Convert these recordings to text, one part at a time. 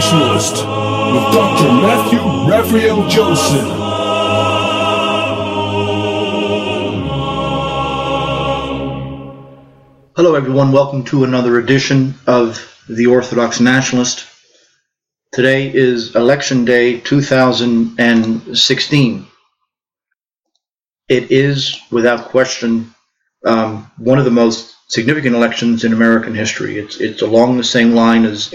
Nationalist with Dr. Matthew Raphael Joseph. Hello everyone, welcome to another edition of The Orthodox Nationalist. Today is Election Day 2016. It is, without question, one of the most significant elections in American history. It's along the same line as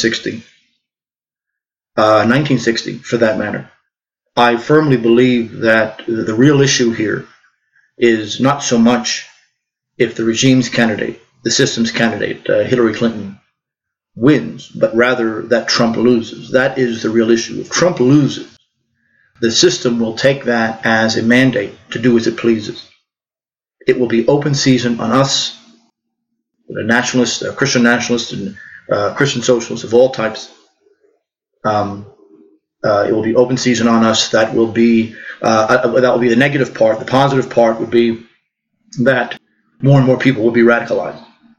1960, for that matter. I firmly believe that the real issue here is not so much if the regime's candidate, the system's candidate, Hillary Clinton, wins, but rather that Trump loses. That is the real issue. If Trump loses, the system will take that as a mandate to do as it pleases. It will be open season on us, the nationalists, Christian nationalists, and Christian socialists of all types. It will be open season on us. That will be the negative part. The positive part would be that more and more people will be radicalized.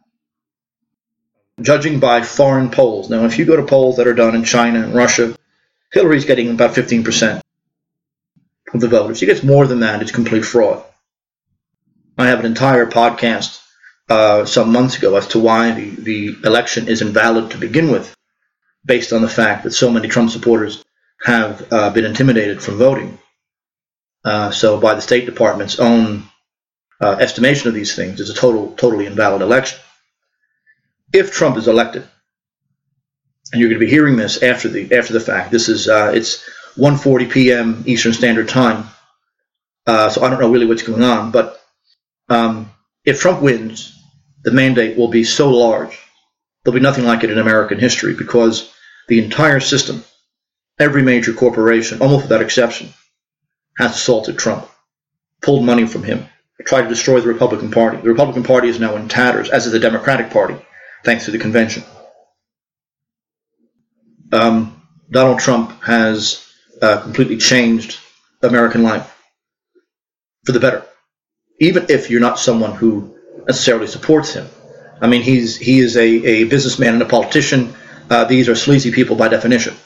Judging by foreign polls. Now, if you go to polls that are done in China and Russia, Hillary's getting about 15% of the vote. If she gets more than that, it's complete fraud. I have an entire podcast some months ago as to why the election is invalid to begin with, based on the fact that so many Trump supporters have been intimidated from voting. So by the State Department's own estimation of these things, it's a totally invalid election. If Trump is elected, and you're going to be hearing this after the fact, this is it's 1:40 p.m. Eastern Standard Time, so I don't know really what's going on, but if Trump wins, the mandate will be so large, there'll be nothing like it in American history, because the entire system, every major corporation, almost without exception, has assaulted Trump, pulled money from him, tried to destroy the Republican Party. The Republican Party is now in tatters, as is the Democratic Party, thanks to the convention. Donald Trump has completely changed American life for the better, even if you're not someone who necessarily supports him. I mean, he is a businessman and a politician. These are sleazy people by definition.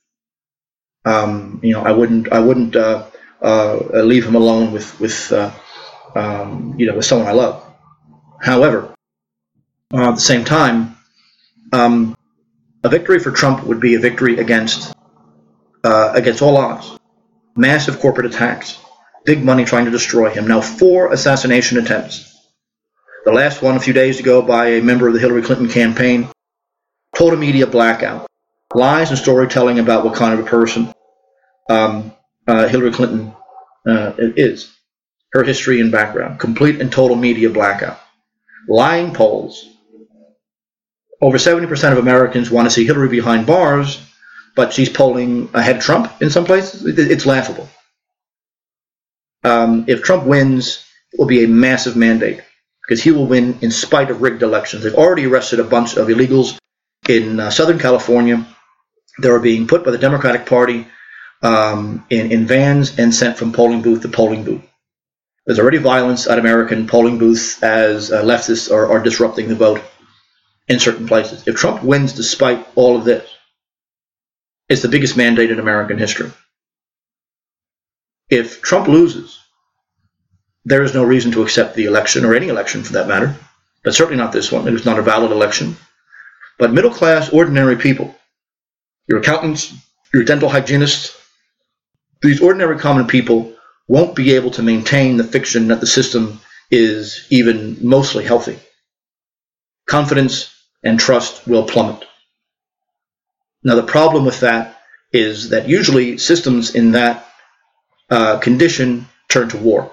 I wouldn't leave him alone with someone I love. However, at the same time, a victory for Trump would be a victory against all odds. Massive corporate attacks, big money trying to destroy him. Now, 4 assassination attempts. The last one a few days ago by a member of the Hillary Clinton campaign. Total media blackout. Lies and storytelling about what kind of a person Hillary Clinton is. Her history and background. Complete and total media blackout. Lying polls. Over 70% of Americans want to see Hillary behind bars, but she's polling ahead of Trump in some places. It's laughable. If Trump wins, it will be a massive mandate, because he will win in spite of rigged elections. They've already arrested a bunch of illegals in Southern California. They are being put by the Democratic Party in vans and sent from polling booth to polling booth. There's already violence at American polling booths as leftists are disrupting the vote in certain places. If Trump wins despite all of this, it's the biggest mandate in American history. If Trump loses, there is no reason to accept the election, or any election for that matter, but certainly not this one. It is not a valid election. But middle-class, ordinary people, your accountants, your dental hygienists, these ordinary common people won't be able to maintain the fiction that the system is even mostly healthy. Confidence and trust will plummet. Now, the problem with that is that usually systems in that condition turn to war.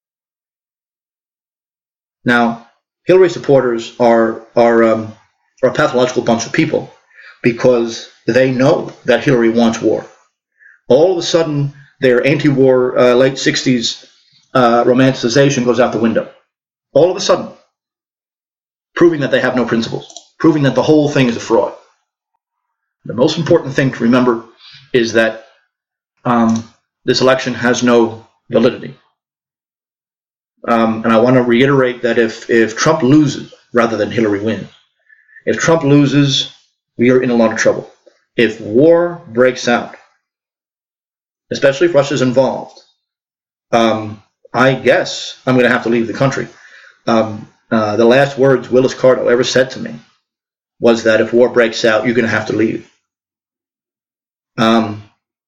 Now, Hillary supporters are a pathological bunch of people, because they know that Hillary wants war. All of a sudden, their anti-war late 60s romanticization goes out the window. All of a sudden, proving that they have no principles, proving that the whole thing is a fraud. The most important thing to remember is that this election has no validity. And I want to reiterate that if Trump loses rather than Hillary wins, if Trump loses, we are in a lot of trouble. if war breaks out, especially if Russia's involved, I guess I'm going to have to leave the country. The last words Willis Carto ever said to me was that if war breaks out, you're going to have to leave. And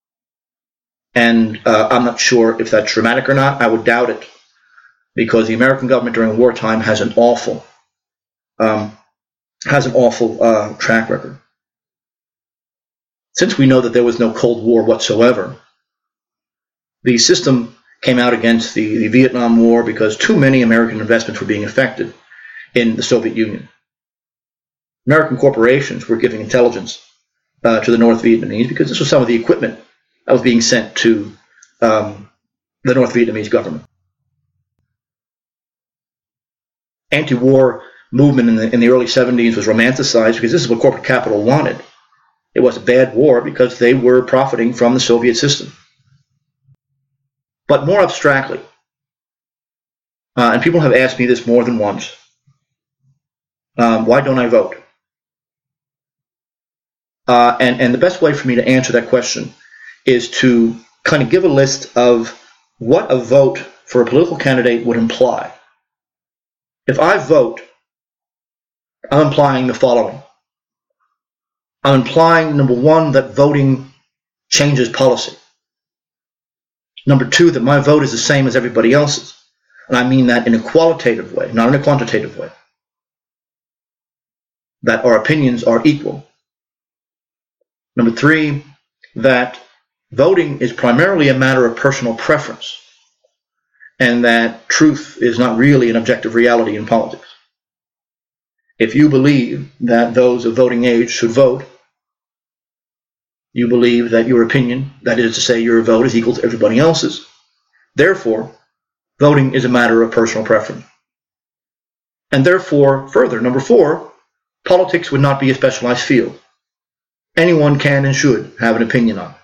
I'm not sure if that's dramatic or not. I would doubt it, because the American government during wartime has an awful track record. Since we know that there was no Cold War whatsoever, the system came out against the Vietnam War because too many American investments were being affected in the Soviet Union. American corporations were giving intelligence to the North Vietnamese because this was some of the equipment that was being sent to the North Vietnamese government. Anti-war movement in the early 70s was romanticized because this is what corporate capital wanted. It was a bad war because they were profiting from the Soviet system. But more abstractly, and people have asked me this more than once, why don't I vote? And the best way for me to answer that question is to kind of give a list of what a vote for a political candidate would imply. If I vote, I'm implying the following. I'm implying, number one, that voting changes policy. Number two, that my vote is the same as everybody else's. And I mean that in a qualitative way, not in a quantitative way. That our opinions are equal. Number three, that voting is primarily a matter of personal preference, and that truth is not really an objective reality in politics. If you believe that those of voting age should vote, you believe that your opinion, that is to say your vote, is equal to everybody else's. Therefore, voting is a matter of personal preference. And therefore, further, number four, politics would not be a specialized field. Anyone can and should have an opinion on it.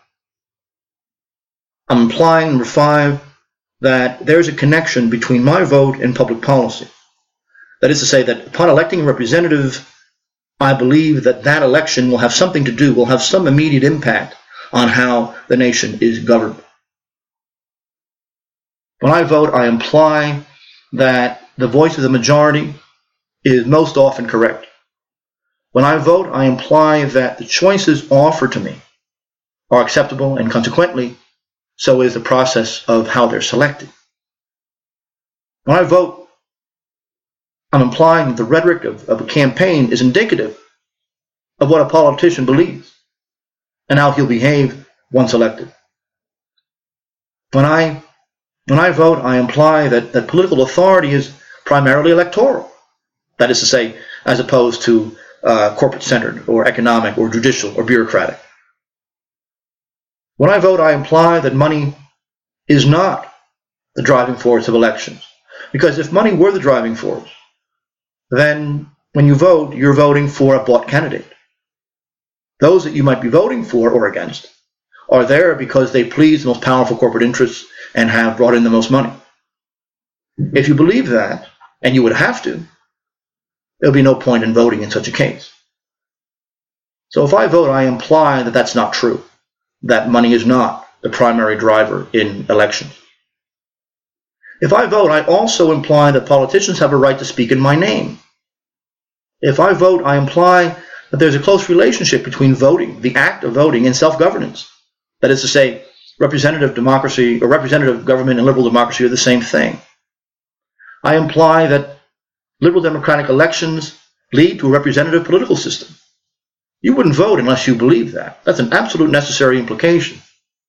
I'm implying, number five, that there's a connection between my vote and public policy. That is to say that upon electing a representative, I believe that that election will have something to do, will have some immediate impact on how the nation is governed. When I vote, I imply that the voice of the majority is most often correct. When I vote, I imply that the choices offered to me are acceptable, and consequently, so is the process of how they're selected. When I vote, I'm implying that the rhetoric of a campaign is indicative of what a politician believes and how he'll behave once elected. When I vote, I imply that political authority is primarily electoral. That is to say, as opposed to corporate-centered or economic or judicial or bureaucratic. When I vote, I imply that money is not the driving force of elections. Because if money were the driving force, then when you vote, you're voting for a bought candidate. Those that you might be voting for or against are there because they please the most powerful corporate interests and have brought in the most money. If you believe that, and you would have to, there'll be no point in voting in such a case. So if I vote, I imply that that's not true, that money is not the primary driver in elections. If I vote, I also imply that politicians have a right to speak in my name. If I vote, I imply that there's a close relationship between voting, the act of voting, and self-governance. That is to say, representative democracy or representative government and liberal democracy are the same thing. I imply that liberal democratic elections lead to a representative political system. You wouldn't vote unless you believe that. That's an absolute necessary implication.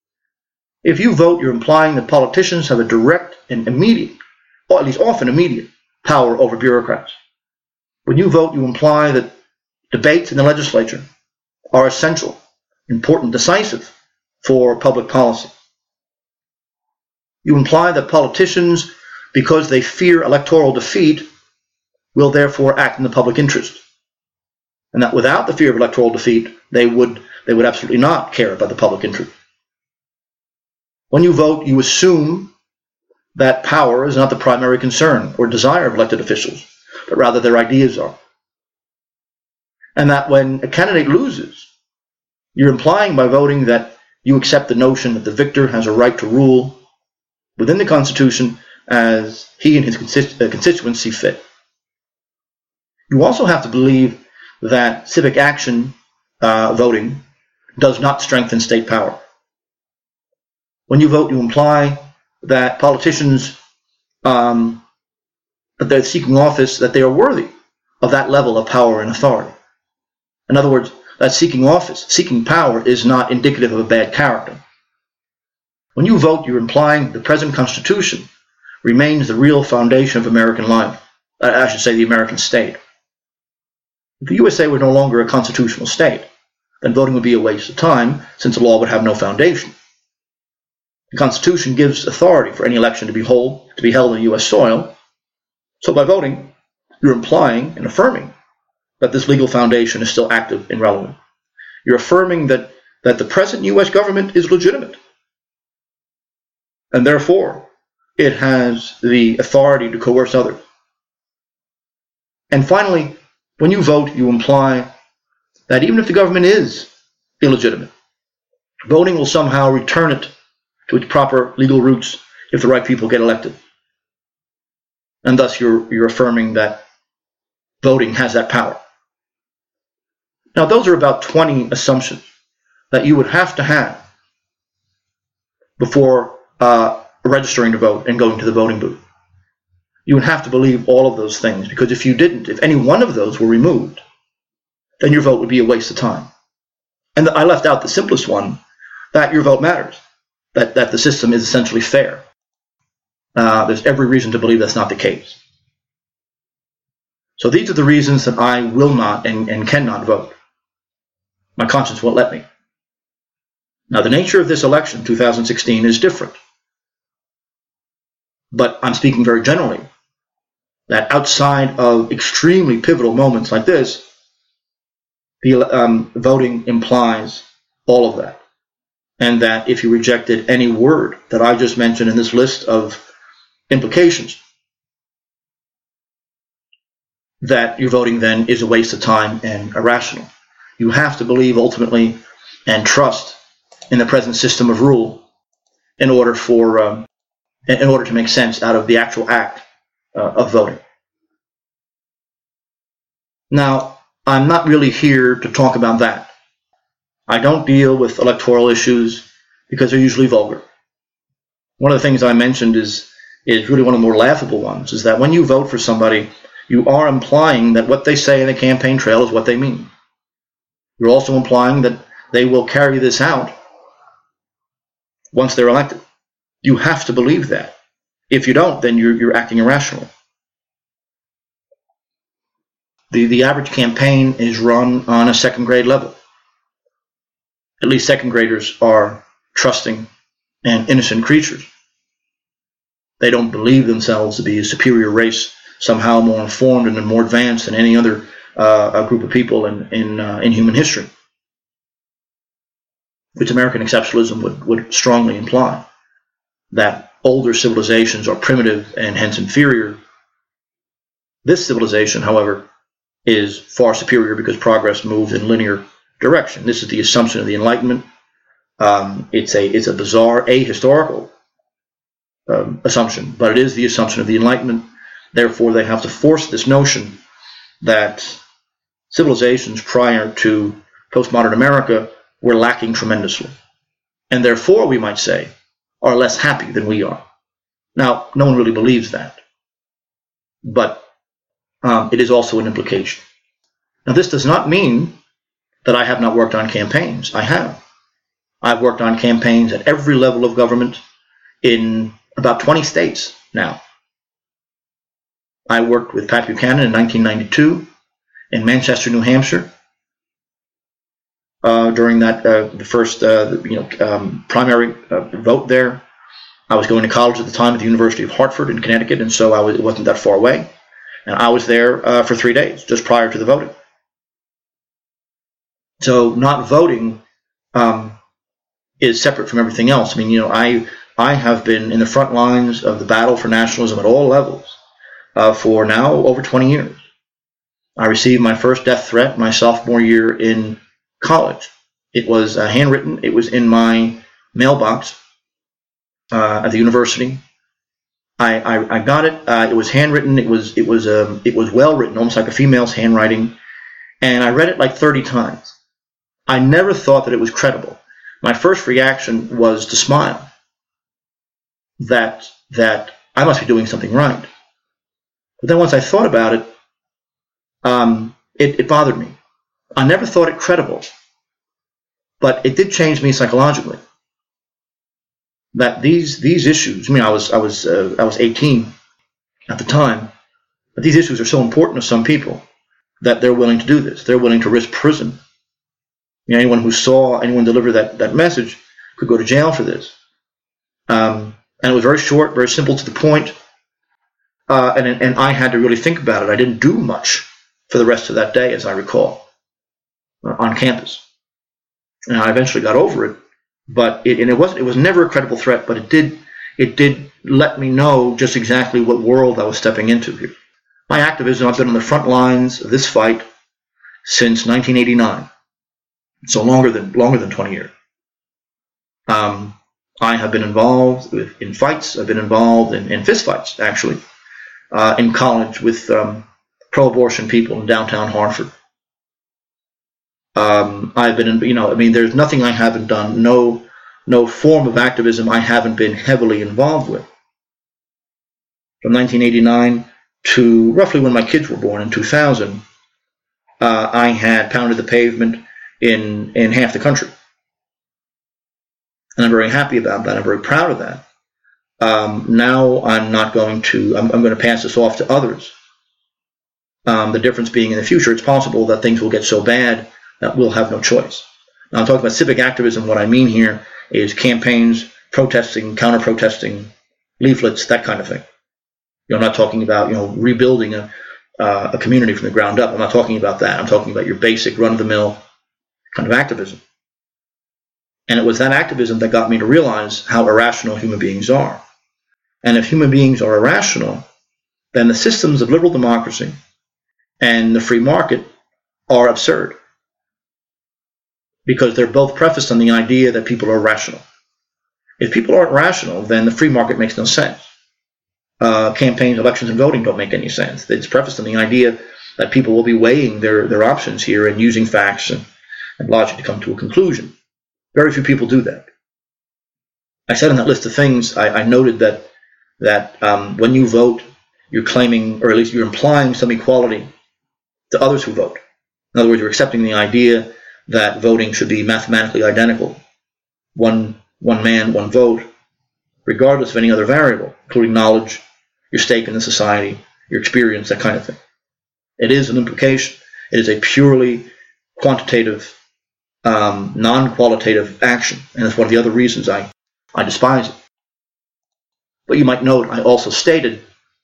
If you vote, you're implying that politicians have a direct and immediate, or at least often immediate, power over bureaucrats. When you vote, you imply that debates in the legislature are essential, important, decisive for public policy. You imply that politicians, because they fear electoral defeat, will therefore act in the public interest. And that without the fear of electoral defeat, they would absolutely not care about the public interest. When you vote, you assume that power is not the primary concern or desire of elected officials, but rather their ideas are. And that when a candidate loses, You're implying by voting that you accept the notion that the victor has a right to rule within the Constitution as he and his constituents see fit. You also have to believe that civic action voting does not strengthen state power. When you vote, you imply that politicians, that they're seeking office, that they are worthy of that level of power and authority. In other words, that seeking office, seeking power, is not indicative of a bad character. When you vote, you're implying the present Constitution remains the real foundation of American life. I should say the American state. If the USA were no longer a constitutional state, then voting would be a waste of time, since the law would have no foundation. The Constitution gives authority for any election to be held on U.S. soil. So by voting, you're implying and affirming that this legal foundation is still active and relevant. You're affirming that the present U.S. government is legitimate, and therefore it has the authority to coerce others. And finally, when you vote, you imply that even if the government is illegitimate, voting will somehow return it to its proper legal roots if the right people get elected. And thus you're affirming that voting has that power. Now, those are about 20 assumptions that you would have to have before registering to vote and going to the voting booth. You would have to believe all of those things, because if you didn't, if any one of those were removed, then your vote would be a waste of time. And I left out the simplest one, that your vote matters, that the system is essentially fair. There's every reason to believe that's not the case. So these are the reasons that I will not and cannot vote. My conscience won't let me. Now, the nature of this election, 2016, is different. But I'm speaking very generally, that outside of extremely pivotal moments like this, the voting implies all of that. And that if you rejected any word that I just mentioned in this list of implications, that your voting then is a waste of time and irrational. You have to believe ultimately and trust in the present system of rule in order to make sense out of the actual act of voting. Now, I'm not really here to talk about that. I don't deal with electoral issues because they're usually vulgar. One of the things I mentioned is really one of the more laughable ones, is that when you vote for somebody, you are implying that what they say in the campaign trail is what they mean. You're also implying that they will carry this out once they're elected. You have to believe that. If you don't, then you're acting irrationally. The average campaign is run on a second grade level. At least second graders are trusting and innocent creatures. They don't believe themselves to be a superior race, somehow more informed and more advanced than any other group of people in human history, which American exceptionalism would strongly imply, that older civilizations are primitive and hence inferior. This civilization, however, is far superior because progress moves in linear direction. This is the assumption of the Enlightenment. It's a bizarre ahistorical assumption, but it is the assumption of the Enlightenment. Therefore, they have to force this notion that civilizations prior to postmodern America were lacking tremendously, and therefore, we might say, are less happy than we are. Now, no one really believes that, but it is also an implication. Now, this does not mean that I have not worked on campaigns. I have. I've worked on campaigns at every level of government in about 20 states now. I worked with Pat Buchanan in 1992 in Manchester, New Hampshire. During that the first primary vote there, I was going to college at the time at the University of Hartford in Connecticut, and so it wasn't that far away. And I was there for 3 days just prior to the voting. So not voting is separate from everything else. I mean, I have been in the front lines of the battle for nationalism at all levels for now over 20 years. I received my first death threat my sophomore year in college It was handwritten. It was in my mailbox at the university. I got it. It was handwritten. It was well written, almost like a female's handwriting. And I read it like 30 times. I never thought that it was credible. My first reaction was to smile. That I must be doing something right. But then once I thought about it, it bothered me. I never thought it credible, but it did change me psychologically. That these issues. I mean, I was 18 at the time, but these issues are so important to some people that they're willing to do this. They're willing to risk prison. You know, anyone who saw anyone deliver that message could go to jail for this. And it was very short, very simple to the point. And I had to really think about it. I didn't do much for the rest of that day, as I recall, on campus. And I eventually got over it. But it was never a credible threat, but it did let me know just exactly what world I was stepping into here. My activism, I've been on the front lines of this fight since 1989, so longer than 20 years. I have been involved in fights. I've been involved in fist fights, actually, in college with pro-abortion people in downtown Hartford. I've been in, there's nothing I haven't done, no form of activism I haven't been heavily involved with. From 1989 to roughly when my kids were born in 2000, I had pounded the pavement in half the country. And I'm very happy about that. I'm very proud of that. Now I'm going to pass this off to others. The difference being in the future, it's possible that things will get so bad that we'll have no choice. Now I'm talking about civic activism. What I mean here is campaigns, protesting, counter-protesting, leaflets, that kind of thing. I'm not talking about rebuilding a community from the ground up. I'm not talking about that. I'm talking about your basic run-of-the-mill kind of activism. And it was that activism that got me to realize how irrational human beings are. And if human beings are irrational, then the systems of liberal democracy and the free market are absurd, because they're both prefaced on the idea that people are rational. If people aren't rational, then the free market makes no sense. Campaigns, elections, and voting don't make any sense. It's prefaced on the idea that people will be weighing their options here and using facts and logic to come to a conclusion. Very few people do that. I said on that list of things, I noted that when you vote, you're claiming, or at least you're implying, some equality to others who vote. In other words, you're accepting the idea that voting should be mathematically identical. One man, one vote, regardless of any other variable, including knowledge, your stake in the society, your experience, that kind of thing. It is an implication. It is a purely quantitative, non-qualitative action, and it's one of the other reasons I despise it. But you might note I also stated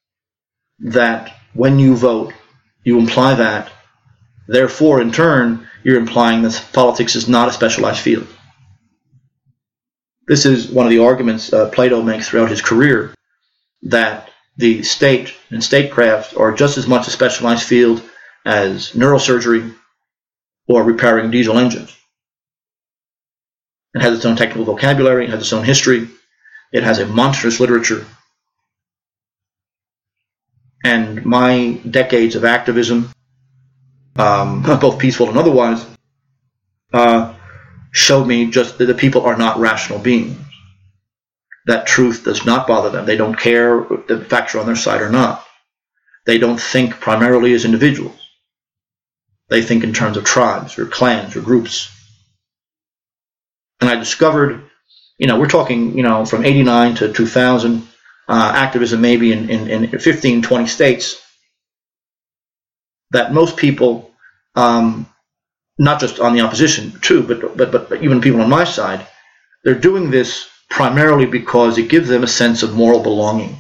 that when you vote, you imply that. Therefore, in turn, you're implying that politics is not a specialized field. This is one of the arguments Plato makes throughout his career, that the state and statecraft are just as much a specialized field as neurosurgery or repairing diesel engines. It has its own technical vocabulary, it has its own history, it has a monstrous literature. And my decades of activism, both peaceful and otherwise, showed me just that the people are not rational beings. That truth does not bother them. They don't care if the facts are on their side or not. They don't think primarily as individuals. They think in terms of tribes or clans or groups. And I discovered, we're talking, from 89 to 2000, activism maybe in 15, 20 states, that most people, not just on the opposition too, but even people on my side, they're doing this primarily because it gives them a sense of moral belonging.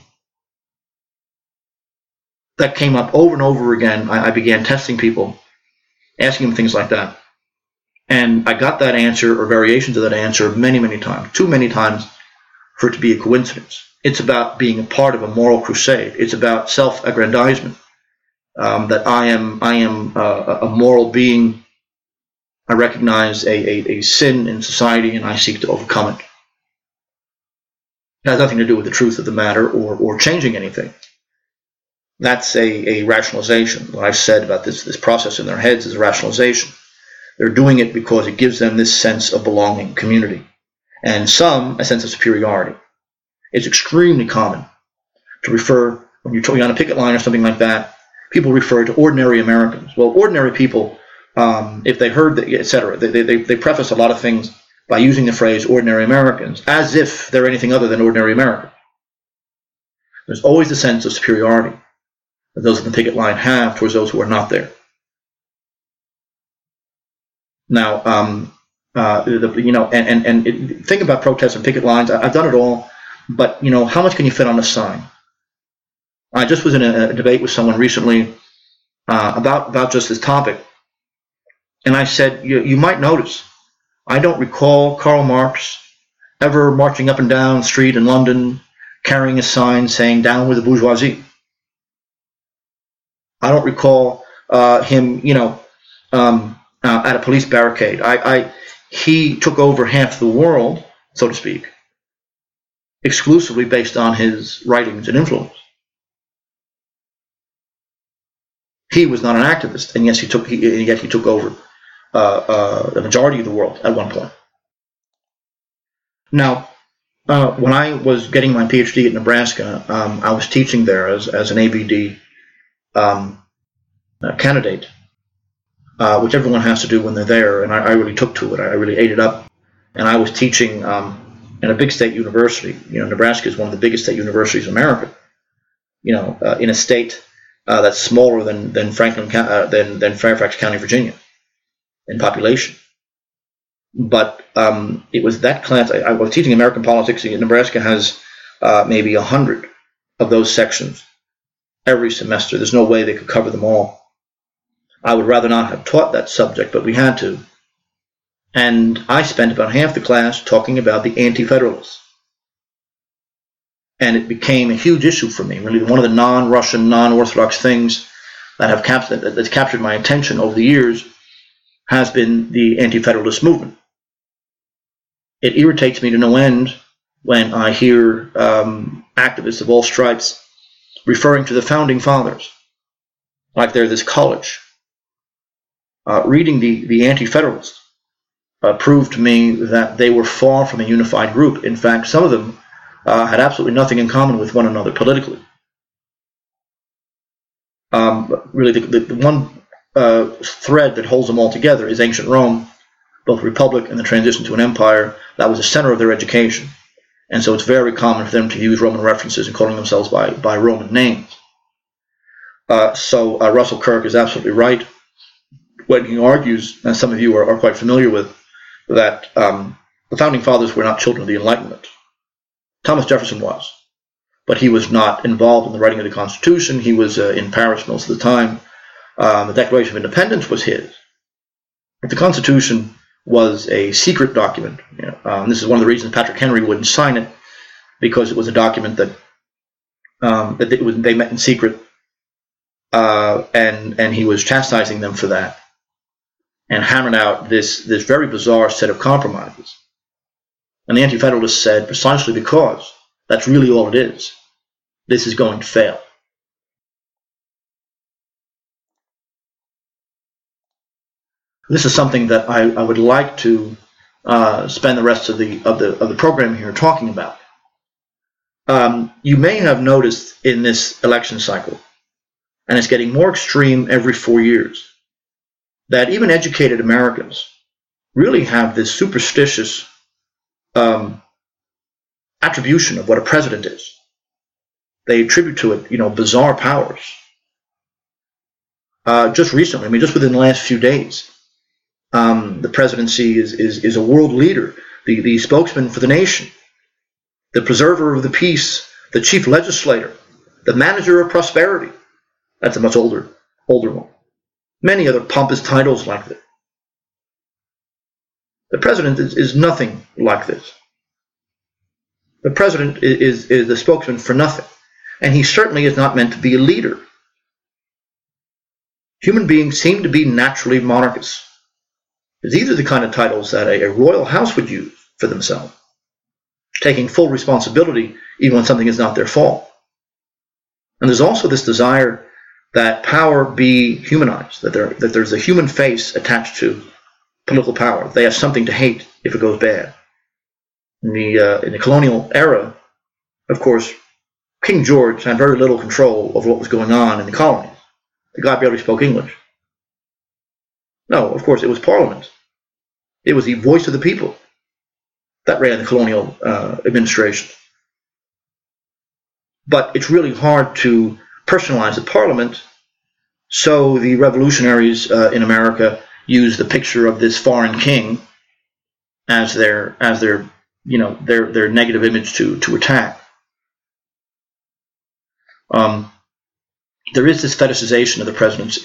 That came up over and over again. I began testing people, asking them things like that. And I got that answer, or variations of that answer, many, many times. Too many times for it to be a coincidence. It's about being a part of a moral crusade. It's about self-aggrandizement. That I am a moral being I recognize a sin in society, and I seek to overcome it. It has nothing to do with the truth of the matter or changing anything. That's a rationalization. What I've said about this process in their heads is a rationalization. They're doing it because it gives them this sense of belonging, community, and some a sense of superiority. It's extremely common to refer, when you're on a picket line or something like that, people refer to ordinary Americans. Well, ordinary people, if they heard that, etc., they preface a lot of things by using the phrase ordinary Americans, as if they're anything other than ordinary Americans. There's always the sense of superiority that those on the picket line have towards those who are not there. Now, think about protests and picket lines. I've done it all, but how much can you fit on a sign? I just was in a debate with someone recently about just this topic, and I said, you might notice, I don't recall Karl Marx ever marching up and down the street in London carrying a sign saying "Down with the bourgeoisie." I don't recall him, at a police barricade. He took over half the world, so to speak, exclusively based on his writings and influence. He was not an activist, and yet he took over the majority of the world at one point. Now, when I was getting my PhD at Nebraska, I was teaching there as an ABD candidate, which everyone has to do when they're there, and I really took to it. I really ate it up, and I was teaching in a big state university. Nebraska is one of the biggest state universities in America. In a state that's smaller than Fairfax County, Virginia, in population. But it was that class. I was teaching American politics. Nebraska has maybe 100 of those sections every semester. There's no way they could cover them all. I would rather not have taught that subject, but we had to. And I spent about half the class talking about the anti-federalists. And it became a huge issue for me. Really, one of the non-Russian, non-Orthodox things that's captured my attention over the years has been the anti-federalist movement. It irritates me to no end when I hear activists of all stripes referring to the founding fathers like they're this college. Reading the anti-federalists proved to me that they were far from a unified group. In fact, some of them had absolutely nothing in common with one another politically. Really, the one thread that holds them all together is ancient Rome, both republic and the transition to an empire. That was the center of their education. And so it's very common for them to use Roman references and calling themselves by Roman names. So Russell Kirk is absolutely right when he argues, as some of you are quite familiar with, that the founding fathers were not children of the Enlightenment. Thomas Jefferson was, but he was not involved in the writing of the Constitution. He was in Paris most of the time. The Declaration of Independence was his. But the Constitution was a secret document. And this is one of the reasons Patrick Henry wouldn't sign it, because it was a document that they met in secret, and he was chastising them for that, and hammered out this very bizarre set of compromises. And the Anti-Federalists said, precisely because that's really all it is, this is going to fail. This is something that I would like to spend the rest of the program here talking about. You may have noticed in this election cycle, and it's getting more extreme every 4 years, that even educated Americans really have this superstitious attribution of what a president is. They attribute to it, bizarre powers. Just recently, just within the last few days, the presidency is a world leader, the spokesman for the nation, the preserver of the peace, the chief legislator, the manager of prosperity. That's a much older one. Many other pompous titles like that. The president is nothing like this. The president is the spokesman for nothing, and he certainly is not meant to be a leader. Human beings seem to be naturally monarchists. These are the kind of titles that a royal house would use for themselves, taking full responsibility even when something is not their fault. And there's also this desire that power be humanized, that there's a human face attached to political power. They have something to hate if it goes bad. In the colonial era, of course, King George had very little control over what was going on in the colonies. The guy barely spoke English. No, of course, it was Parliament. It was the voice of the people that ran the colonial administration. But it's really hard to personalize the Parliament, so the revolutionaries in America used the picture of this foreign king as their negative image to attack. There is this fetishization of the presidency.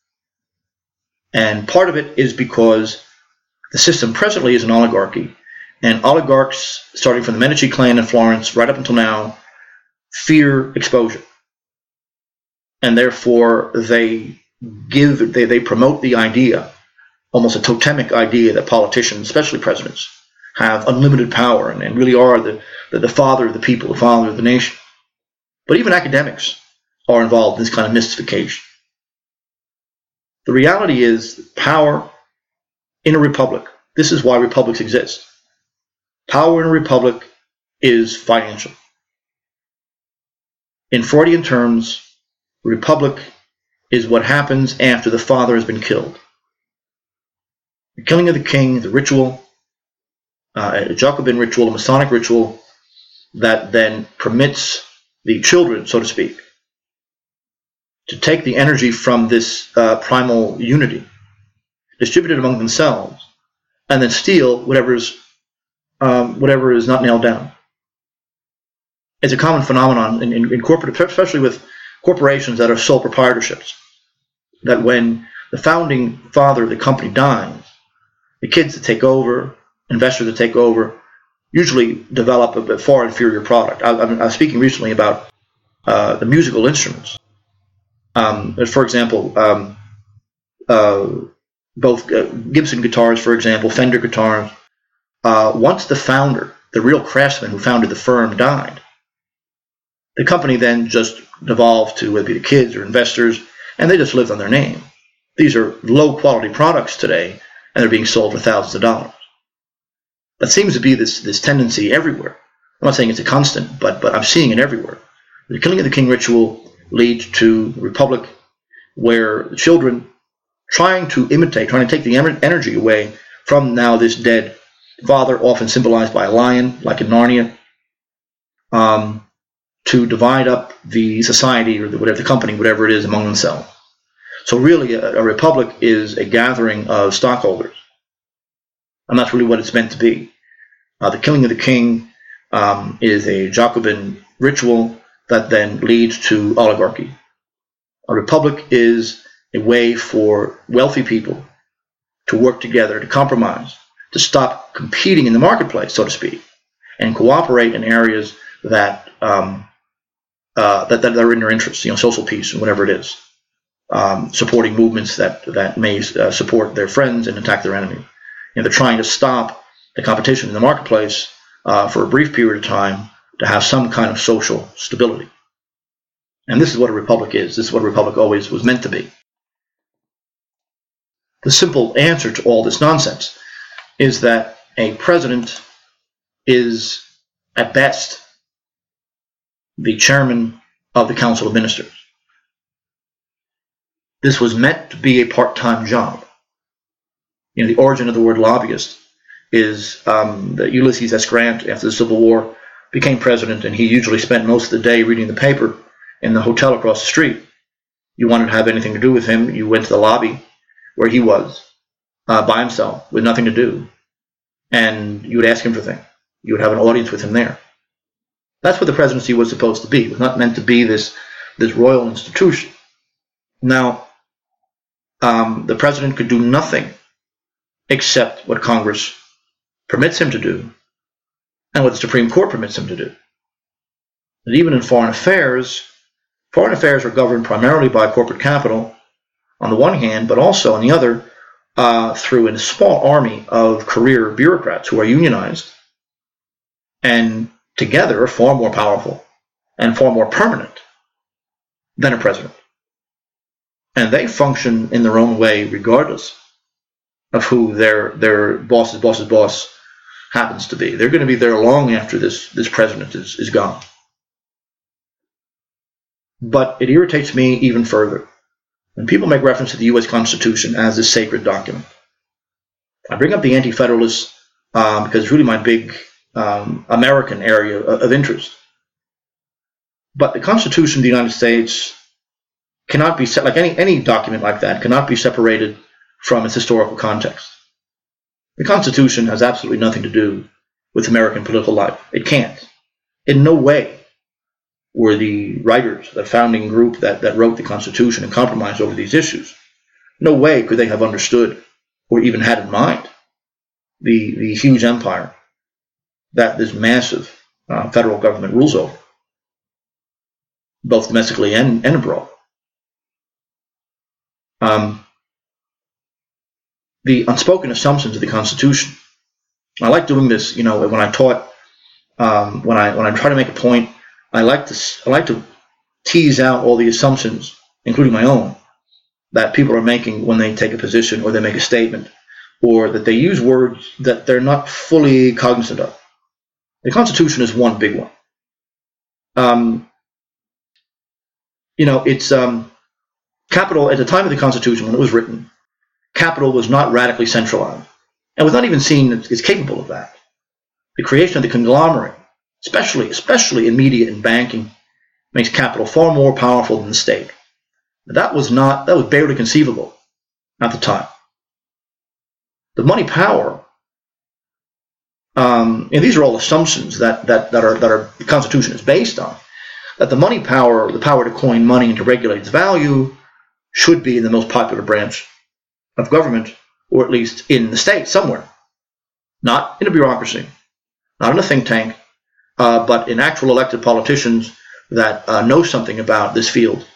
And part of it is because the system presently is an oligarchy. And oligarchs, starting from the Medici clan in Florence right up until now, fear exposure. And therefore they promote the idea, almost a totemic idea, that politicians, especially presidents, have unlimited power and really are the father of the people, the father of the nation. But even academics are involved in this kind of mystification. The reality is power in a republic. This is why republics exist. Power in a republic is financial. In Freudian terms, a republic is what happens after the father has been killed. The killing of the king, the ritual, a Jacobin ritual, a Masonic ritual, that then permits the children, so to speak, to take the energy from this primal unity, distribute it among themselves, and then steal whatever is not nailed down. It's a common phenomenon in corporate, especially with corporations that are sole proprietorships, that when the founding father of the company dies, the kids that take over, investors that take over, usually develop a far inferior product. I was speaking recently about the musical instruments. For example, both Gibson guitars, for example, Fender guitars, once the founder, the real craftsman who founded the firm, died, the company then just devolved to whether it be the kids or investors, and they just lived on their name. These are low-quality products today, and they're being sold for thousands of dollars. That seems to be this tendency everywhere. I'm not saying it's a constant, but I'm seeing it everywhere. The killing of the king ritual leads to a republic where the children trying to take the energy away from now this dead father, often symbolized by a lion, like in Narnia, to divide up the society or the company, whatever it is, among themselves. So really, a republic is a gathering of stockholders, and that's really what it's meant to be. The killing of the king is a Jacobin ritual that then leads to oligarchy. A republic is a way for wealthy people to work together, to compromise, to stop competing in the marketplace, so to speak, and cooperate in areas that are in their interests, social peace and whatever it is, supporting movements that may support their friends and attack their enemies. They're trying to stop the competition in the marketplace for a brief period of time to have some kind of social stability. And this is what a republic is. This is what a republic always was meant to be. The simple answer to all this nonsense is that a president is, at best, the chairman of the Council of Ministers. This was meant to be a part-time job. The origin of the word lobbyist is that Ulysses S. Grant, after the Civil War, became president, and he usually spent most of the day reading the paper in the hotel across the street. You wanted to have anything to do with him, you went to the lobby where he was, by himself, with nothing to do, and you would ask him for things. You would have an audience with him there. That's what the presidency was supposed to be. It was not meant to be this royal institution. Now, the president could do nothing except what Congress permits him to do and what the Supreme Court permits him to do. And even in foreign affairs are governed primarily by corporate capital on the one hand, but also on the other through a small army of career bureaucrats who are unionized and together are far more powerful and far more permanent than a president. And they function in their own way regardless of who their boss's boss happens to be. They're going to be there long after this president is gone. But it irritates me even further when people make reference to the U.S. Constitution as a sacred document. I bring up the Anti-Federalists because it's really my big American area of interest. But the Constitution of the United States cannot be, like any document like that, cannot be separated from its historical context. The Constitution has absolutely nothing to do with American political life. It can't. In no way were the writers, the founding group that wrote the Constitution and compromised over these issues, no way could they have understood or even had in mind the huge empire that this massive federal government rules over, both domestically and abroad. The unspoken assumptions of the Constitution. I like doing this, when I taught, when I try to make a point, I like to tease out all the assumptions, including my own, that people are making when they take a position or they make a statement, or that they use words that they're not fully cognizant of. The Constitution is one big one. It's capital at the time of the Constitution when it was written. Capital was not radically centralized and was not even seen as capable of that. The creation of the conglomerate, especially in media and banking, makes capital far more powerful than the state. That was barely conceivable at the time. The money power, and these are all assumptions that the Constitution is based on, that the money power, the power to coin money and to regulate its value, should be in the most popular branch of government, or at least in the state somewhere. Not in a bureaucracy, not in a think tank, but in actual elected politicians that know something about this field,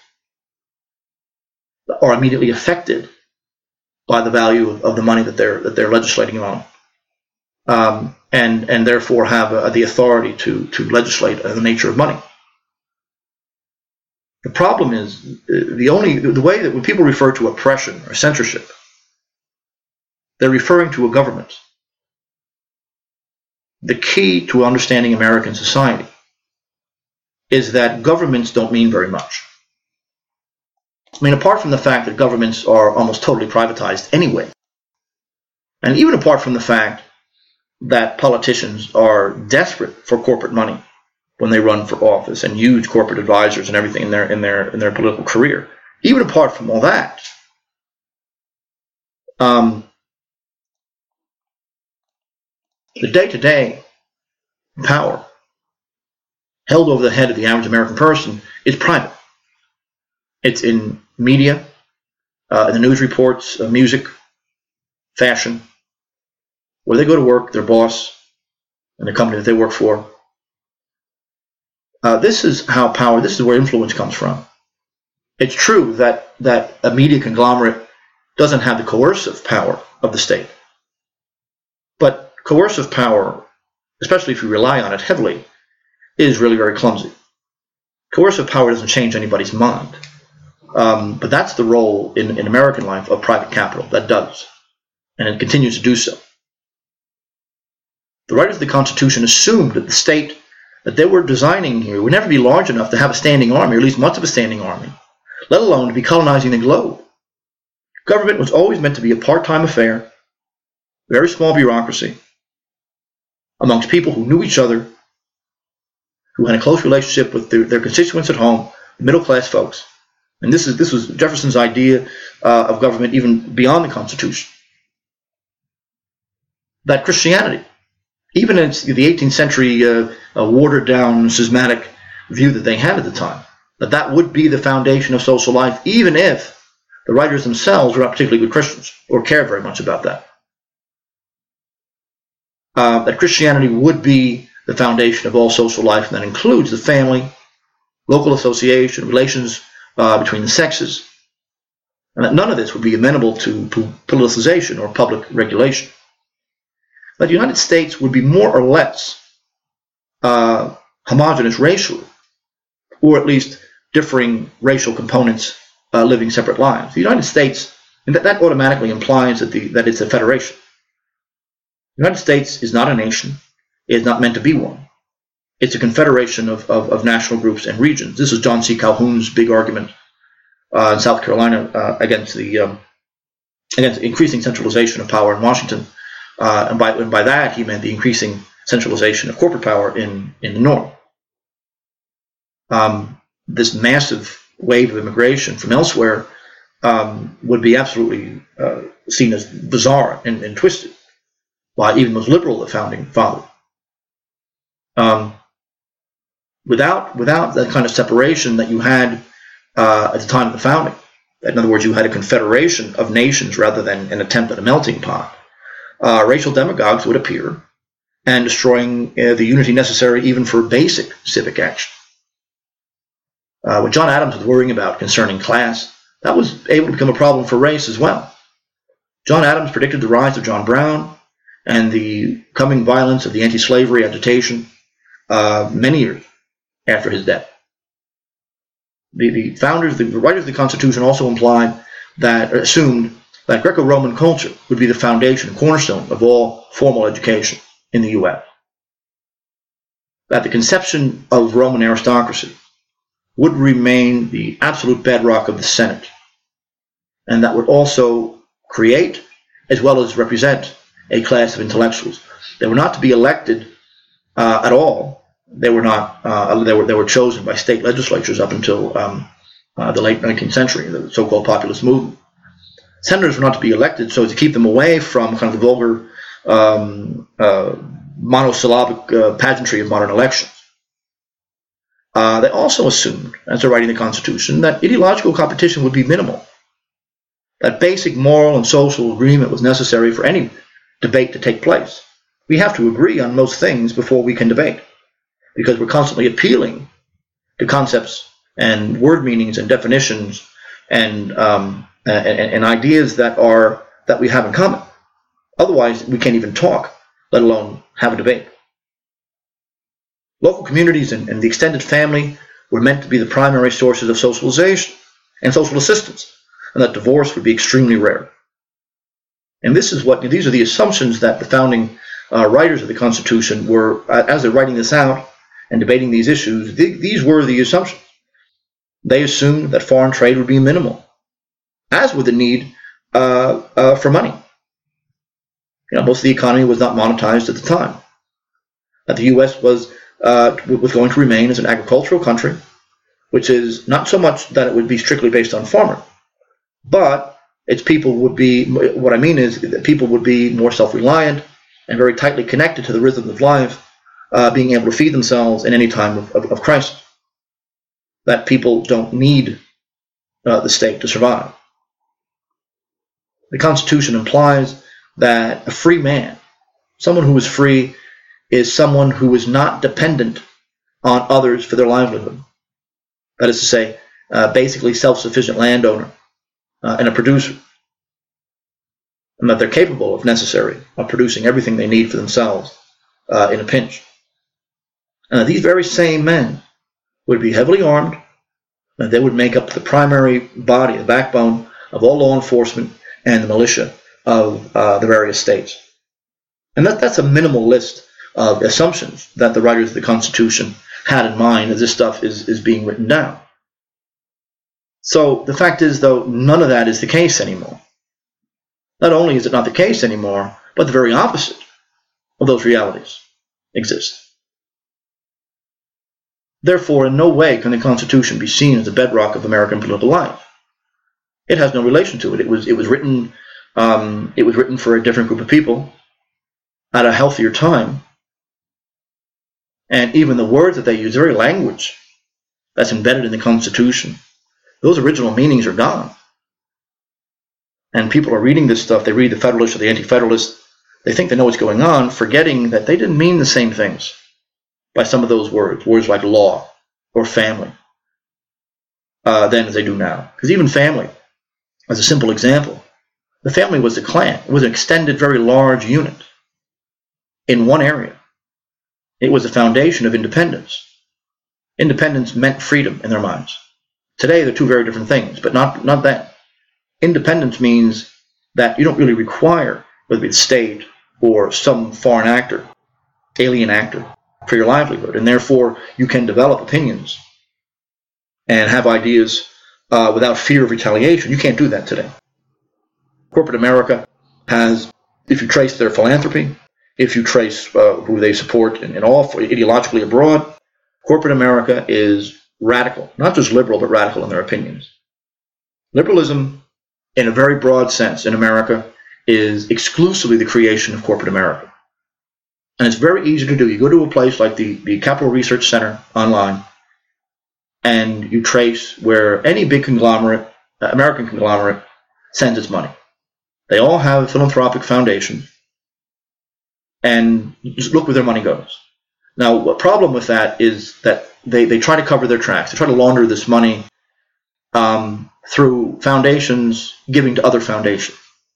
are immediately affected by the value of the money that they're legislating on, and therefore have the authority to legislate the nature of money. The problem is the way that when people refer to oppression or censorship, they're referring to a government. The key to understanding American society is that governments don't mean very much. I mean, apart from the fact that governments are almost totally privatized anyway, and even apart from the fact that politicians are desperate for corporate money when they run for office and huge corporate advisors and everything in their political career, even apart from all that, the day-to-day power held over the head of the average American person is private. It's in media, in the news reports, music, fashion, where they go to work, their boss, and the company that they work for. This is where influence comes from. It's true that a media conglomerate doesn't have the coercive power of the state. But coercive power, especially if you rely on it heavily, is really very clumsy. Coercive power doesn't change anybody's mind. But that's the role in American life of private capital. That does. And it continues to do so. The writers of the Constitution assumed that the state that they were designing here would never be large enough to have a standing army, or at least much of a standing army, let alone to be colonizing the globe. Government was always meant to be a part-time affair, very small bureaucracy, amongst people who knew each other, who had a close relationship with their constituents at home, middle-class folks. And this was Jefferson's idea of government even beyond the Constitution. That Christianity, even in the 18th century watered-down, schismatic view that they had at the time, that would be the foundation of social life, even if the writers themselves were not particularly good Christians or cared very much about that. That Christianity would be the foundation of all social life, and that includes the family, local association, relations between the sexes, and that none of this would be amenable to politicization or public regulation. That the United States would be more or less homogenous racially, or at least differing racial components living separate lives. The United States, and that automatically implies that it's a federation. The United States is not a nation. It is not meant to be one. It's a confederation of national groups and regions. This is John C. Calhoun's big argument in South Carolina against increasing centralization of power in Washington. And by that, he meant the increasing centralization of corporate power in the North. This massive wave of immigration from elsewhere would be absolutely seen as bizarre and twisted by even the most liberal of the founding fathers. Without that kind of separation that you had at the time of the founding, in other words, you had a confederation of nations rather than an attempt at a melting pot, racial demagogues would appear and destroying the unity necessary even for basic civic action. What John Adams was worrying about concerning class, that was able to become a problem for race as well. John Adams predicted the rise of John Brown and the coming violence of the anti-slavery agitation many years after his death. The writers of the Constitution also assumed that Greco-Roman culture would be the foundation and cornerstone of all formal education in the U.S. That the conception of Roman aristocracy would remain the absolute bedrock of the Senate, and that would also create as well as represent a class of intellectuals. They were not to be elected at all. They were not. They were chosen by state legislatures up until the late 19th century, the so-called populist movement. Senators were not to be elected so as to keep them away from kind of the vulgar monosyllabic pageantry of modern elections. They also assumed, as they're writing the Constitution, that ideological competition would be minimal, that basic moral and social agreement was necessary for any debate to take place. We have to agree on most things before we can debate, because we're constantly appealing to concepts and word meanings and definitions and ideas that we have in common. Otherwise, we can't even talk, let alone have a debate. Local communities and the extended family were meant to be the primary sources of socialization and social assistance, and that divorce would be extremely rare. And these are the assumptions that the founding writers of the Constitution were, as they're writing this out and debating these issues, these were the assumptions. They assumed that foreign trade would be minimal, as would the need for money. Most of the economy was not monetized at the time. That the U.S. was going to remain as an agricultural country, which is not so much that it would be strictly based on farming, but its people would be, what I mean is that people would be more self-reliant and very tightly connected to the rhythm of life, being able to feed themselves in any time of crisis. That people don't need the state to survive. The Constitution implies that a free man, someone who is free, is someone who is not dependent on others for their livelihood. That is to say, basically self-sufficient landowner and a producer. And that they're capable, if necessary, of producing everything they need for themselves in a pinch. And that these very same men would be heavily armed, and they would make up the primary body, the backbone of all law enforcement and the militia of the various states. And that's a minimal list of assumptions that the writers of the Constitution had in mind as this stuff is being written down. So the fact is, though, none of that is the case anymore. Not only is it not the case anymore, but the very opposite of those realities exist. Therefore, in no way can the Constitution be seen as the bedrock of American political life. It has no relation to it. It was written for a different group of people at a healthier time. And even the words that they use, the very language that's embedded in the Constitution, those original meanings are gone. And people are reading this stuff, they read the Federalist or the Anti-Federalist, they think they know what's going on, forgetting that they didn't mean the same things by some of those words like law or family, then as they do now. Because even family As a simple example, the family was the clan. It was an extended, very large unit in one area. It was the foundation of independence. Independence meant freedom in their minds. Today, they're two very different things, but not that. Independence means that you don't really require, whether it be the state or some foreign actor, alien actor, for your livelihood, and therefore you can develop opinions and have ideas without fear of retaliation. You can't do that today. Corporate America has, if you trace their philanthropy, if you trace who they support and all ideologically abroad, corporate America is radical, not just liberal, but radical in their opinions. Liberalism, in a very broad sense in America, is exclusively the creation of corporate America. And it's very easy to do. You go to a place like the Capital Research Center online, and you trace where any big conglomerate, American conglomerate, sends its money. They all have philanthropic foundations, and you just look where their money goes. Now, the problem with that is that they try to cover their tracks. They try to launder this money through foundations giving to other foundations.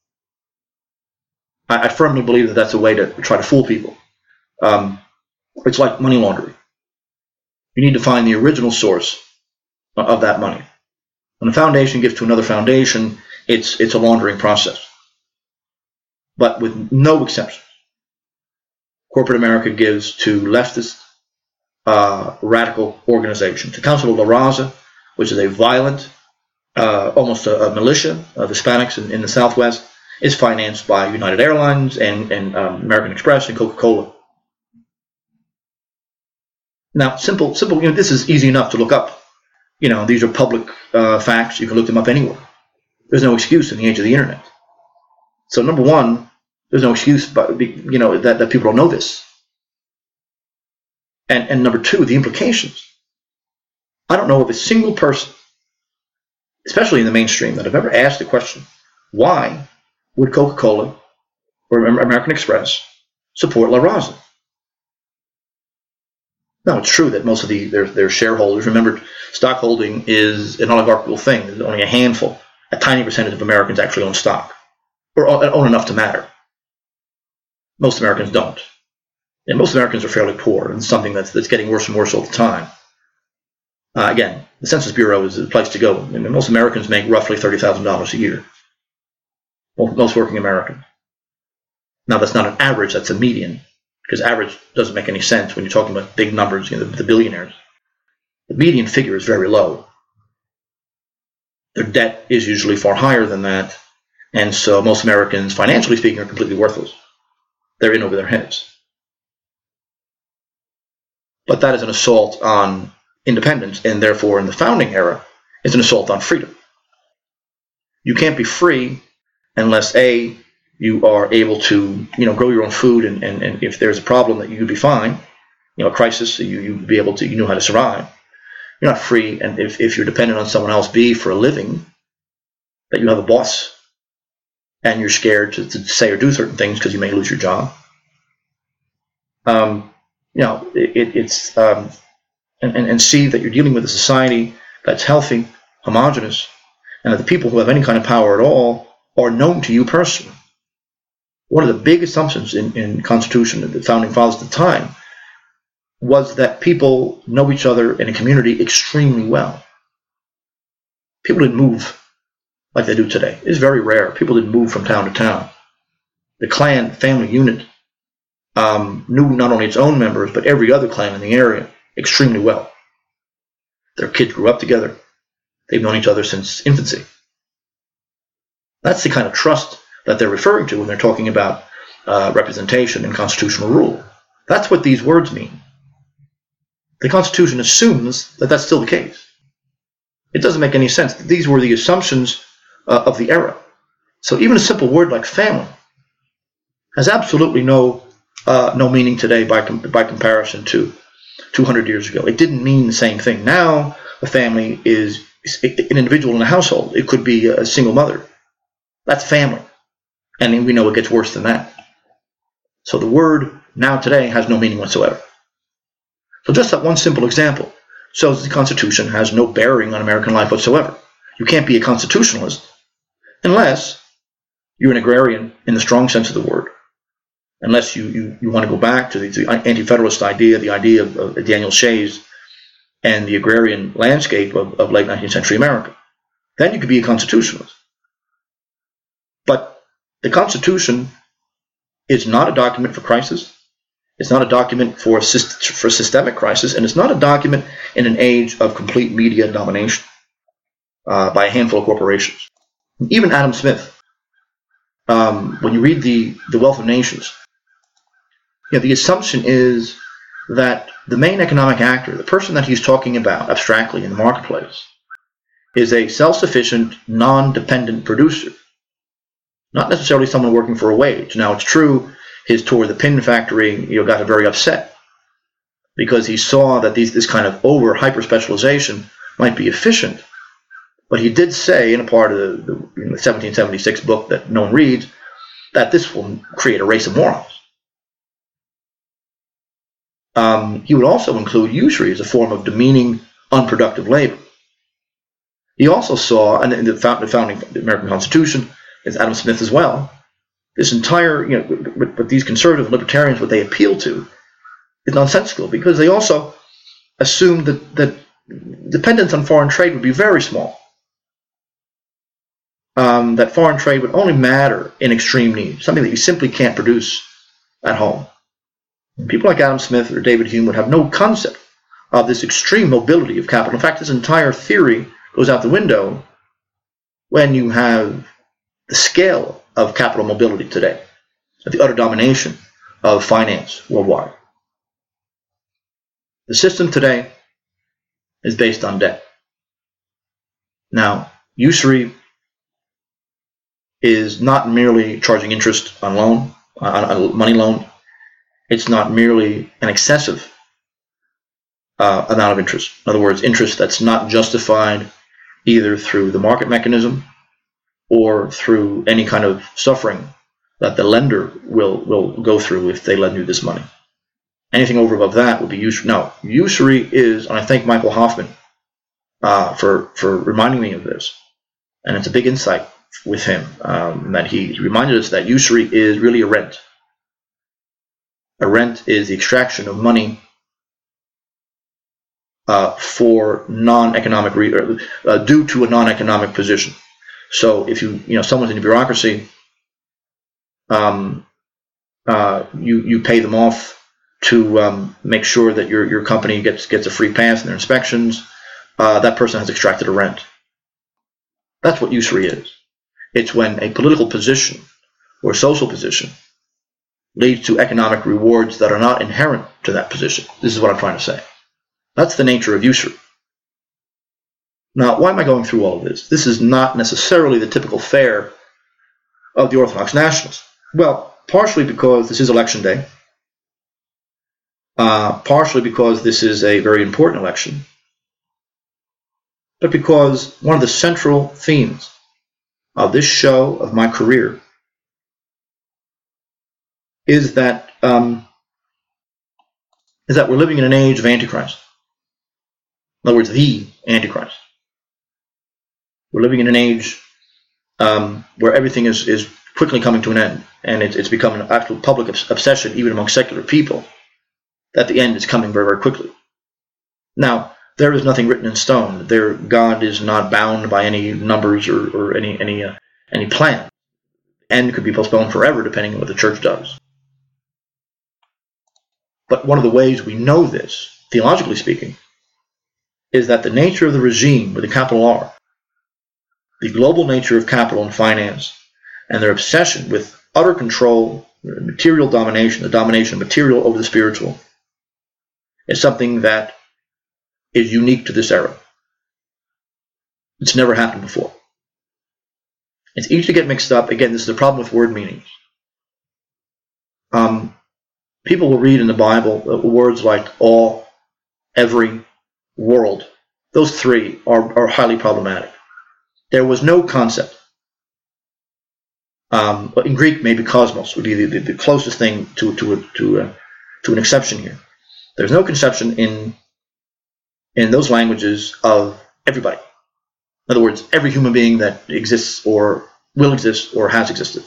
I firmly believe that that's a way to try to fool people. It's like money laundering. You need to find the original source of that money. When a foundation gives to another foundation, it's a laundering process. But with no exception. Corporate America gives to leftist, radical organizations. The Council of La Raza, which is a violent, almost a militia of Hispanics in the Southwest, is financed by United Airlines and American Express and Coca-Cola. Now, simple. This is easy enough to look up. These are public facts. You can look them up anywhere. There's no excuse in the age of the internet. So, number one, there's no excuse, that people don't know this. And number two, the implications. I don't know of a single person, especially in the mainstream, that have ever asked the question, why would Coca-Cola or American Express support La Raza? Now, it's true that most of their shareholders, remember, stockholding is an oligarchical thing. There's only a handful, a tiny percentage of Americans actually own stock, or own enough to matter. Most Americans don't. And most Americans are fairly poor, and something that's getting worse and worse all the time. Again, the Census Bureau is the place to go. Most Americans make roughly $30,000 a year. Most working Americans. Now, that's not an average, that's a median. Because average doesn't make any sense when you're talking about big numbers, the billionaires. The median figure is very low. Their debt is usually far higher than that, and so most Americans, financially speaking, are completely worthless. They're in over their heads. But that is an assault on independence, and therefore in the founding era, it's an assault on freedom. You can't be free unless, A, you are able to, grow your own food, and if there's a problem, that you'd be fine. A crisis, you'd be able to, you know how to survive. You're not free, and if you're dependent on someone else, B, for a living, that you have a boss, and you're scared to say or do certain things because you may lose your job. And see that you're dealing with a society that's healthy, homogenous, and that the people who have any kind of power at all are known to you personally. One of the big assumptions in Constitution of the Founding Fathers at the time was that people know each other in a community extremely well. People didn't move like they do today. It's very rare. People didn't move from town to town. The clan family unit knew not only its own members, but every other clan in the area extremely well. Their kids grew up together. They've known each other since infancy. That's the kind of trust that they're referring to when they're talking about representation and constitutional rule. That's what these words mean. The Constitution assumes that that's still the case. It doesn't make any sense. These were the assumptions of the era. So even a simple word like family has absolutely no meaning today by comparison to 200 years ago. It didn't mean the same thing. Now, a family is an individual in a household. It could be a single mother. That's family. And we know it gets worse than that. So the word now today has no meaning whatsoever. So just that one simple example shows that the Constitution has no bearing on American life whatsoever. You can't be a constitutionalist unless you're an agrarian in the strong sense of the word, unless you want to go back to the anti-federalist idea, the idea of Daniel Shays and the agrarian landscape of late 19th century America. Then you could be a constitutionalist. But the Constitution is not a document for crisis. It's not a document for systemic crisis, and it's not a document in an age of complete media domination by a handful of corporations. Even Adam Smith, when you read the Wealth of Nations, the assumption is that the main economic actor, the person that he's talking about abstractly in the marketplace, is a self-sufficient, non-dependent producer, not necessarily someone working for a wage. Now, it's true, his tour of the pin factory got very upset because he saw that this kind of hyper-specialization might be efficient. But he did say in a part of the 1776 book that no one reads that this will create a race of morons. He would also include usury as a form of demeaning, unproductive labor. He also saw, and in the founding of the American Constitution, as Adam Smith as well, this entire, what these conservative libertarians, what they appeal to, is nonsensical because they also assume that dependence on foreign trade would be very small. That foreign trade would only matter in extreme need, something that you simply can't produce at home. And people like Adam Smith or David Hume would have no concept of this extreme mobility of capital. In fact, this entire theory goes out the window when you have the scale of capital mobility today, of the utter domination of finance worldwide. The system today is based on debt. Now, usury is not merely charging interest on a money loan. It's not merely an excessive amount of interest. In other words, interest that's not justified either through the market mechanism or through any kind of suffering that the lender will go through if they lend you this money. Anything over above that would be usury. No, usury is, and I thank Michael Hoffman for reminding me of this, and it's a big insight with him, that he reminded us that usury is really a rent. A rent is the extraction of money for non-economic due to a non-economic position. So if someone's in the bureaucracy, you pay them off to make sure that your company gets a free pass in their inspections. That person has extracted a rent. That's what usury is. It's when a political position or social position leads to economic rewards that are not inherent to that position. This is what I'm trying to say. That's the nature of usury. Now, why am I going through all of this? This is not necessarily the typical fare of the Orthodox nationalists. Well, partially because this is election day. Partially because this is a very important election. But because one of the central themes of this show, of my career, is that we're living in an age of Antichrist. In other words, the Antichrist. We're living in an age where everything is quickly coming to an end, and it's become an actual public obsession, even among secular people, that the end is coming very, very quickly. Now, there is nothing written in stone. God is not bound by any numbers or any plan. The end could be postponed forever, depending on what the church does. But one of the ways we know this, theologically speaking, is that the nature of the regime with a capital R, the global nature of capital and finance, and their obsession with utter control, material domination, the domination of material over the spiritual, is something that is unique to this era. It's never happened before. It's easy to get mixed up. Again, this is the problem with word meanings. People will read in the Bible words like all, every, world. Those three are highly problematic. There was no concept. In Greek, maybe cosmos would be the closest thing to an exception here. There's no conception in those languages of everybody. In other words, every human being that exists or will exist or has existed.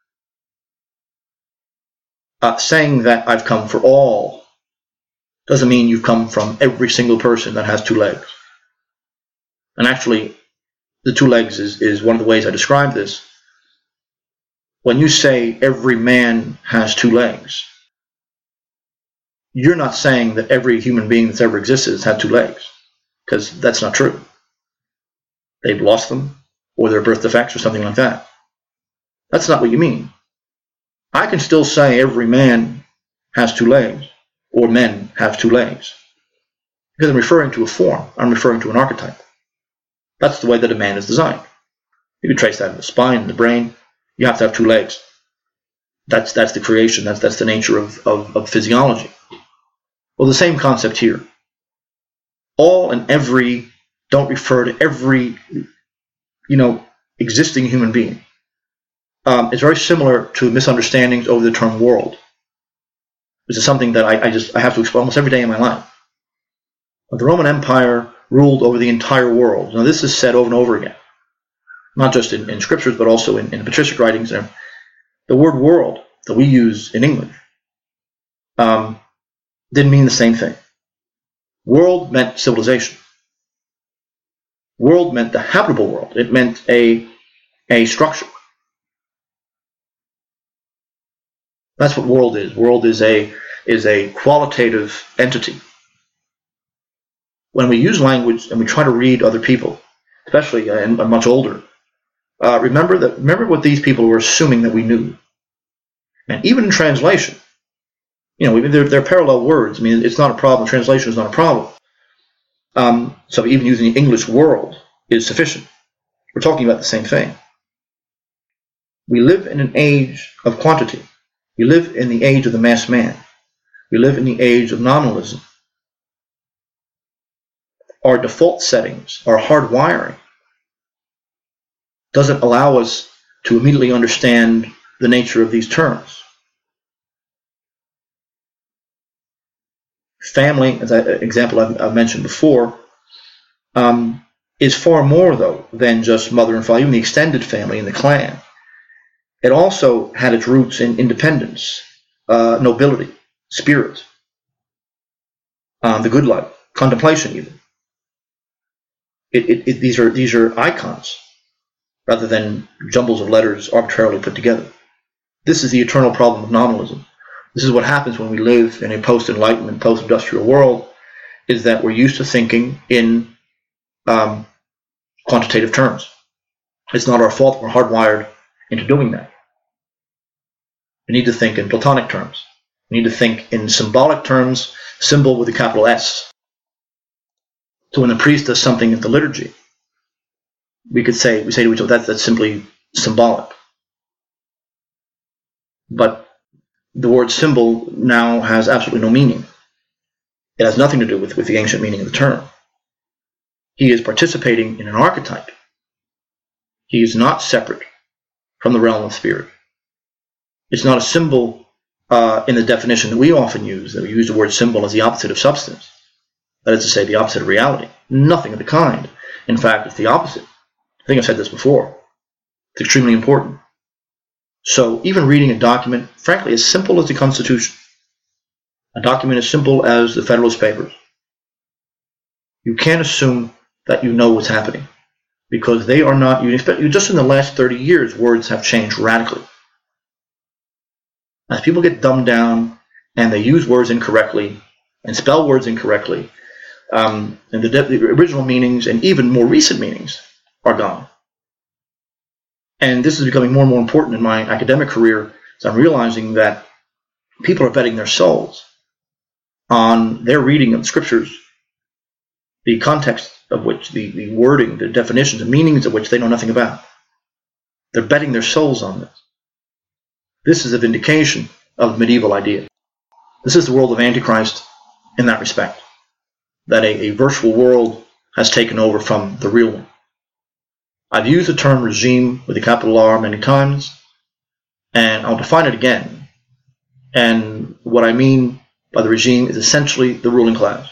Saying that I've come for all doesn't mean you've come from every single person that has two legs. And actually, the two legs is one of the ways I describe this. When you say every man has two legs, you're not saying that every human being that's ever existed has had two legs, because that's not true. They've lost them, or they're birth defects or something like that. That's not what you mean. I can still say every man has two legs, or men have two legs, because I'm referring to a form. I'm referring to an archetype. That's the way that a man is designed. You can trace that in the spine, in the brain. You have to have two legs. That's the creation. That's the nature of physiology. Well, the same concept here. All and every don't refer to every, existing human being. It's very similar to misunderstandings over the term world. This is something that I have to explain almost every day in my life. The Roman Empire ruled over the entire world. Now, this is said over and over again, not just in scriptures, but also in patristic writings. The word world that we use in English didn't mean the same thing. World meant civilization. World meant the habitable world. It meant a structure. That's what world is. World is a qualitative entity. When we use language and we try to read other people, especially and much older, remember what these people were assuming that we knew. And even in translation, they're parallel words. I mean, it's not a problem. Translation is not a problem. So even using the English world is sufficient. We're talking about the same thing. We live in an age of quantity. We live in the age of the mass man. We live in the age of nominalism. Our default settings, our hard wiring, doesn't allow us to immediately understand the nature of these terms. Family, as an example I've mentioned before, is far more, though, than just mother and father, even the extended family and the clan. It also had its roots in independence, nobility, spirit, the good life, contemplation even. These are icons rather than jumbles of letters arbitrarily put together. This is the eternal problem of nominalism. This is what happens when we live in a post-enlightenment, post-industrial world, is that we're used to thinking in quantitative terms. It's not our fault. We're hardwired into doing that. We need to think in Platonic terms. We need to think in symbolic terms, symbol with a capital S. So when the priest does something in the liturgy, we say to each other, that's simply symbolic. But the word symbol now has absolutely no meaning. It has nothing to do with the ancient meaning of the term. He is participating in an archetype. He is not separate from the realm of spirit. It's not a symbol in the definition that we often use, that we use the word symbol as the opposite of substance. That is to say, the opposite of reality. Nothing of the kind. In fact, it's the opposite. I think I've said this before. It's extremely important. So even reading a document, frankly, as simple as the Constitution, a document as simple as the Federalist Papers, you can't assume that you know what's happening, because they are not. Just in the last 30 years, words have changed radically. As people get dumbed down and they use words incorrectly and spell words incorrectly, and the original meanings and even more recent meanings are gone. And this is becoming more and more important in my academic career, as I'm realizing that people are betting their souls on their reading of the scriptures, the context of which, the wording, the definitions, the meanings of which they know nothing about. They're betting their souls on this. This is a vindication of the medieval idea. This is the world of Antichrist in that respect, that a virtual world has taken over from the real one. I've used the term regime with a capital R many times, and I'll define it again. And what I mean by the regime is essentially the ruling class.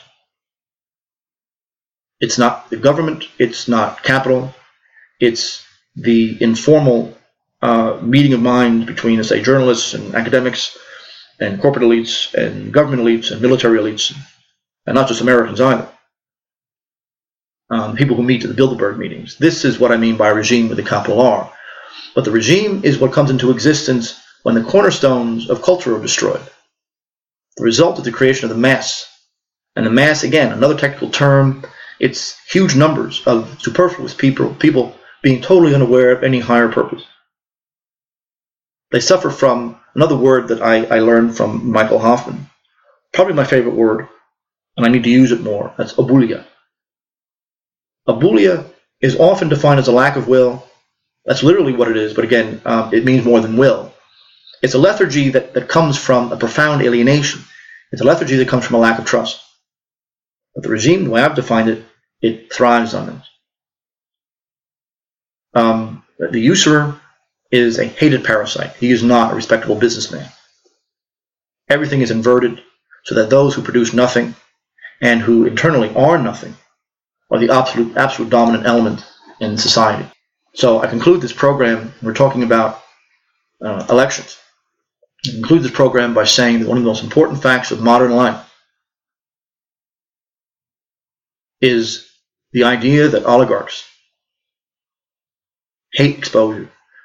It's not the government, it's not capital, it's the informal meeting of minds between, let's say, journalists and academics and corporate elites and government elites and military elites, and not just Americans either. People who meet at the Bilderberg meetings. This is what I mean by regime with a capital R. But the regime is what comes into existence when the cornerstones of culture are destroyed. The result is the creation of the mass. And the mass, again, another technical term, it's huge numbers of superfluous people being totally unaware of any higher purpose. They suffer from another word that I learned from Michael Hoffman, probably my favorite word, and I need to use it more. That's abulia. Abulia is often defined as a lack of will. That's literally what it is, but again, it means more than will. It's a lethargy that comes from a profound alienation. It's a lethargy that comes from a lack of trust. But the regime, the way I've defined it, it thrives on it. The usurer is a hated parasite. He is not a respectable businessman. Everything is inverted so that those who produce nothing and who internally are nothing are the absolute dominant element in society. So I conclude this program, we're talking about elections. I conclude this program by saying that one of the most important facts of modern life is the idea that oligarchs hate exposure.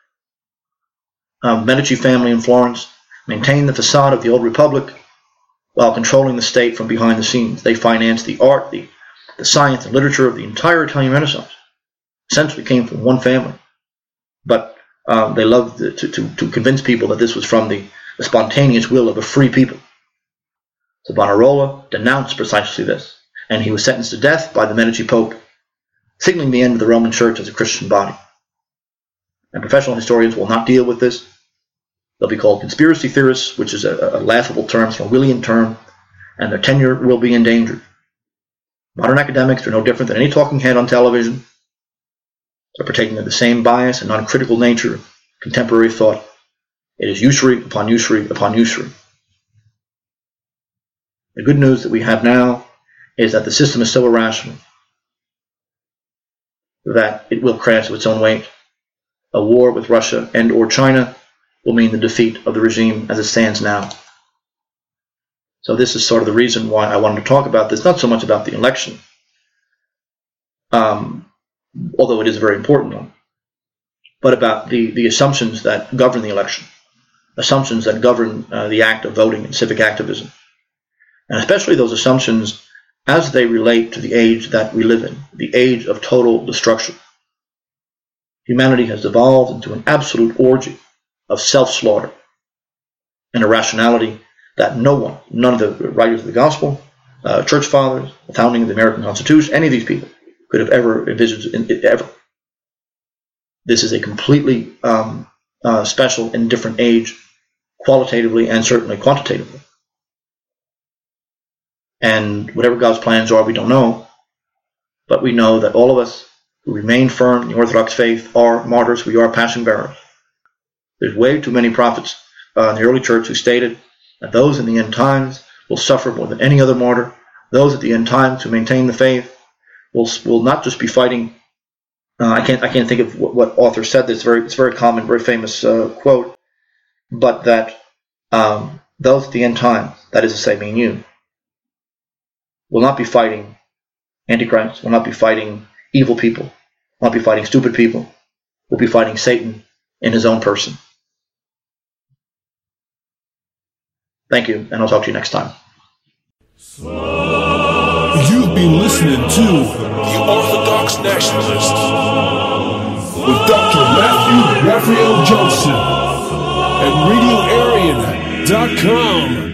Medici family in Florence maintained the facade of the old republic while controlling the state from behind the scenes. They financed the art, the science and literature of the entire Italian Renaissance. Essentially came from one family. But they loved to convince people that this was from the spontaneous will of a free people. Savonarola denounced precisely this, and he was sentenced to death by the Medici Pope, signaling the end of the Roman Church as a Christian body. And professional historians will not deal with this. They'll be called conspiracy theorists, which is a laughable term, it's an Orwellian term, and their tenure will be endangered. Modern academics are no different than any talking head on television. They're partaking of the same bias and non-critical nature of contemporary thought. It is usury upon usury upon usury. The good news that we have now is that the system is so irrational that it will crash with its own weight. A war with Russia and or China will mean the defeat of the regime as it stands now. So this is sort of the reason why I wanted to talk about this, not so much about the election, although it is a very important one, but about the assumptions that govern the election, assumptions that govern the act of voting and civic activism, and especially those assumptions as they relate to the age that we live in, the age of total destruction. Humanity has devolved into an absolute orgy of self-slaughter and irrationality that none of the writers of the gospel, church fathers, the founding of the American Constitution, any of these people could have ever envisaged ever. This is a completely special and different age, qualitatively and certainly quantitatively. And whatever God's plans are, we don't know. But we know that all of us who remain firm in the Orthodox faith are martyrs. We are passion bearers. There's way too many prophets in the early church who stated that those in the end times will suffer more than any other martyr. Those at the end times who maintain the faith will not just be fighting. I can't think of what author said this. It's very common, very famous quote. But that those at the end times, that is to say, me and you, will not be fighting Antichrist, will not be fighting evil people, will not be fighting stupid people, will be fighting Satan in his own person. Thank you, and I'll talk to you next time. You've been listening to The Orthodox Nationalist with Dr. Matthew Raphael Johnson at RadioArian.com.